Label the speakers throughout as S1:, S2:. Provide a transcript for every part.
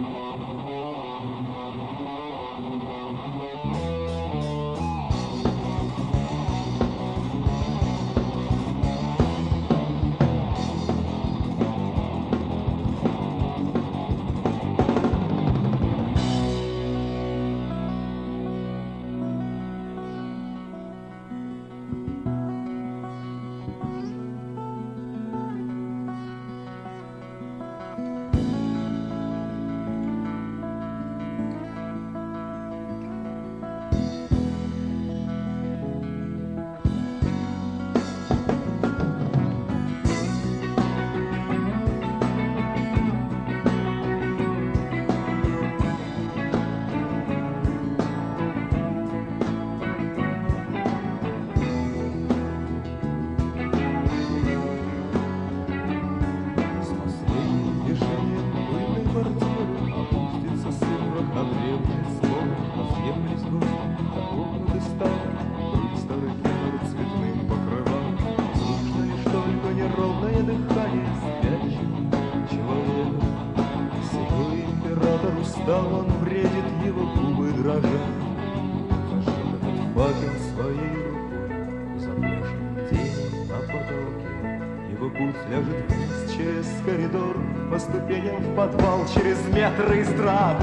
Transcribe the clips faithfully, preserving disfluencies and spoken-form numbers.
S1: Устал он, бредит, его губы дрожат. Зажжет этот факел своей рукой, запляшет тень на потолке. Его путь ляжет вниз через коридор, по ступеням в подвал, через метры и страх.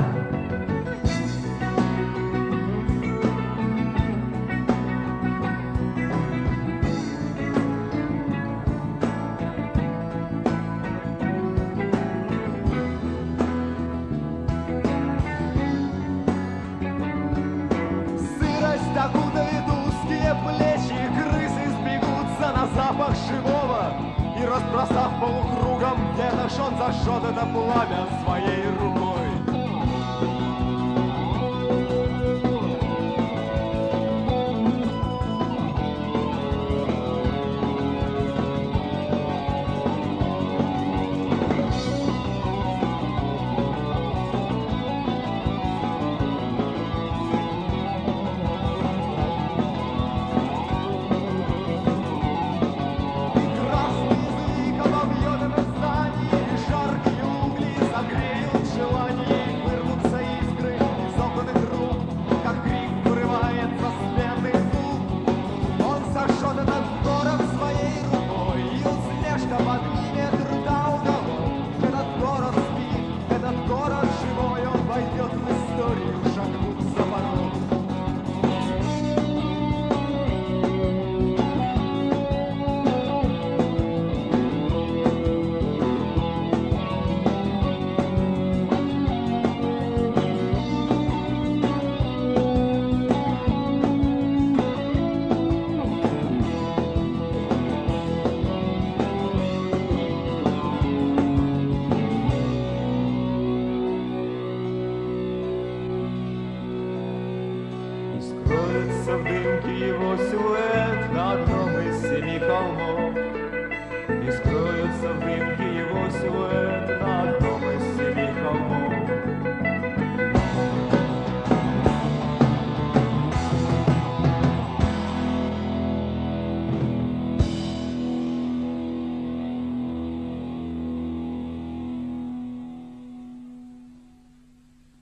S1: Окутает узкие плечи, крысы сбегутся на запах живого. И, разбросав полукругом ветошь, он зажжет это пламя своей